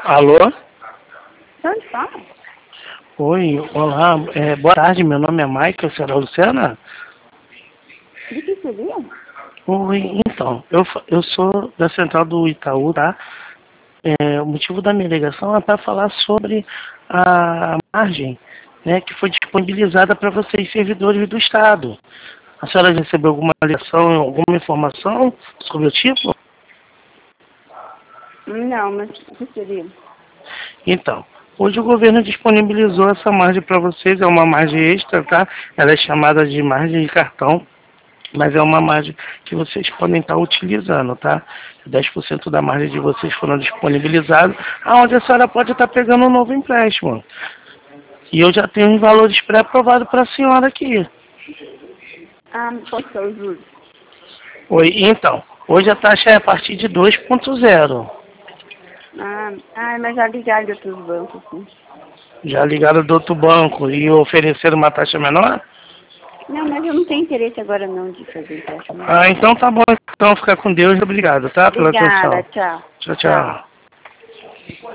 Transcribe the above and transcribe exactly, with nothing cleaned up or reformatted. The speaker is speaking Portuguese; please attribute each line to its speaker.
Speaker 1: Alô?
Speaker 2: Onde fala?
Speaker 1: Oi, olá, é, boa tarde, meu nome é Michael, senhora Luciana?
Speaker 2: De que seria?
Speaker 1: Oi, então, eu, fa- eu sou da central do Itaú, tá? É, o motivo da minha ligação é para falar sobre a margem, né, que foi disponibilizada para vocês, servidores do Estado. A senhora recebeu alguma ligação, alguma informação sobre o tipo?
Speaker 2: Não, mas o que seria?
Speaker 1: Então, hoje o governo disponibilizou essa margem para vocês, é uma margem extra, tá? Ela é chamada de margem de cartão, mas é uma margem que vocês podem estar utilizando, tá? dez por cento da margem de vocês foram disponibilizados, aonde a senhora pode estar pegando um novo empréstimo. E eu já tenho os valores pré-aprovados para a senhora aqui.
Speaker 2: Ah, qual que é os juros?
Speaker 1: Oi, então, hoje a taxa é a partir de dois ponto zero.
Speaker 2: Ah, ah, mas já ligaram de outros bancos, sim.
Speaker 1: Já ligaram do outro banco e ofereceram uma taxa menor?
Speaker 2: Não, mas eu não tenho interesse agora não de fazer empréstimo.
Speaker 1: Ah, então tá bom. Então fica com Deus. Obrigado, tá? Pela
Speaker 2: Obrigada,
Speaker 1: atenção.
Speaker 2: tchau.
Speaker 1: Tchau,
Speaker 2: Tchau.
Speaker 1: tchau.